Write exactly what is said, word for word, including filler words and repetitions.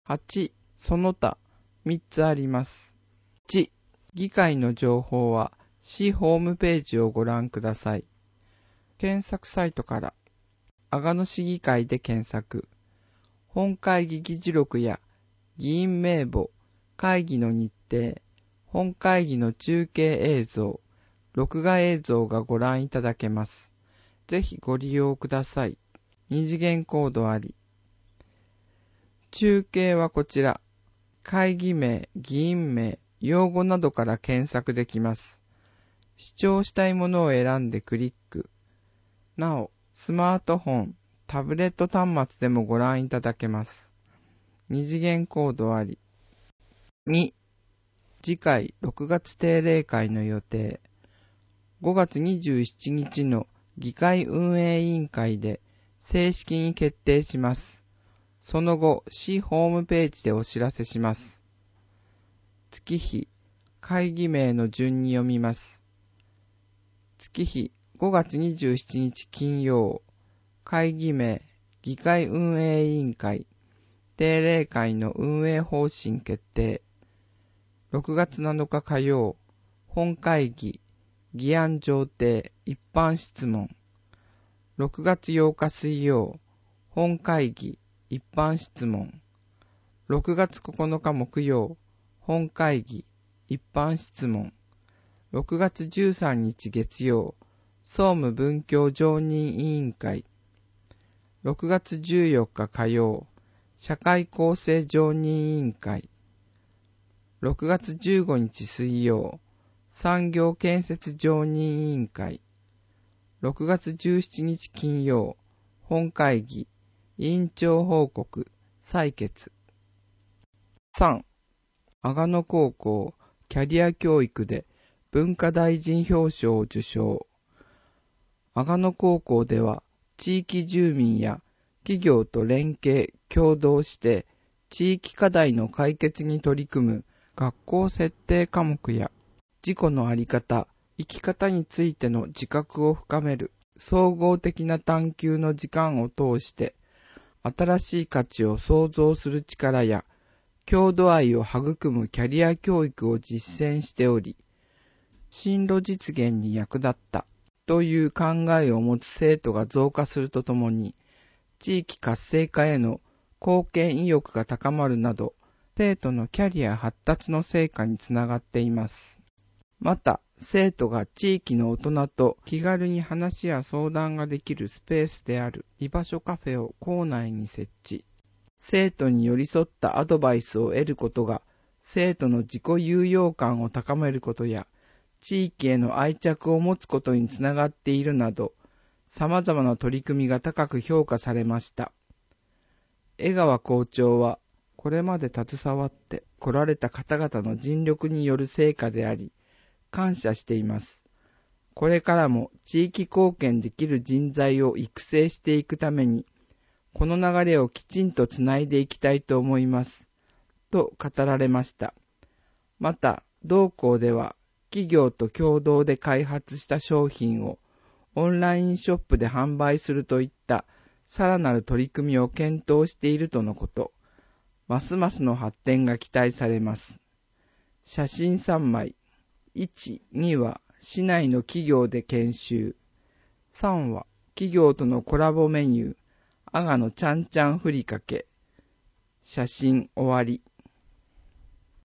はち、その他、みっつあります。いち、議会の情報は市ホームページをご覧ください。検索サイトから、阿賀野市議会で検索。本会議議事録や議員名簿、会議の日程、本会議の中継映像、録画映像がご覧いただけます。ぜひご利用ください。二次元コードあり。中継はこちら。会議名、議員名、用語などから検索できます。視聴したいものを選んでクリック。なお、スマートフォン、タブレット端末でもご覧いただけます。二次元コードあり。に、次回ろくがつ定例会の予定。ごがつにじゅうしちにちの議会運営委員会で正式に決定します。その後、市ホームページでお知らせします。月日、会議名の順に読みます。月日、ごがつにじゅうしちにち金曜。会議名、議会運営委員会。定例会の運営方針決定。ろくがつなのか火曜。本会議。議案上呈、一般質問。ろくがつようか水曜。本会議。一般質問。ろくがつここのか木曜。本会議。一般質問。ろくがつじゅうさんにち月曜。総務文教常任委員会。ろくがつじゅうよっか火曜。社会構成常任委員会。ろくがつじゅうごにち水曜。産業建設常任委員会。ろくがつじゅうしちにち金曜。本会議。委員長報告。採決。さん. 阿賀野高校キャリア教育で文化大臣表彰を受賞。阿賀野高校では地域住民や企業と連携、協働して地域課題の解決に取り組む学校設定科目や自己の在り方、生き方についての自覚を深める総合的な探求の時間を通して新しい価値を創造する力や郷土愛を育むキャリア教育を実践しており、進路実現に役立ったという考えを持つ生徒が増加するとともに、地域活性化への貢献意欲が高まるなど、生徒のキャリア発達の成果につながっています。また、生徒が地域の大人と気軽に話や相談ができるスペースである居場所カフェを校内に設置。生徒に寄り添ったアドバイスを得ることが、生徒の自己有用感を高めることや、地域への愛着を持つことにつながっているなど、様々な取り組みが高く評価されました。江川校長は、これまで携わって来られた方々の尽力による成果であり、感謝しています。これからも地域貢献できる人材を育成していくために、この流れをきちんとつないでいきたいと思います。と語られました。また、同校では、企業と共同で開発した商品をオンラインショップで販売するといったさらなる取り組みを検討しているとのこと。ますますの発展が期待されます。写真さんまい。いち、には市内の企業で研修。さんは企業とのコラボメニュー、阿賀のちゃんちゃんふりかけ。写真終わり。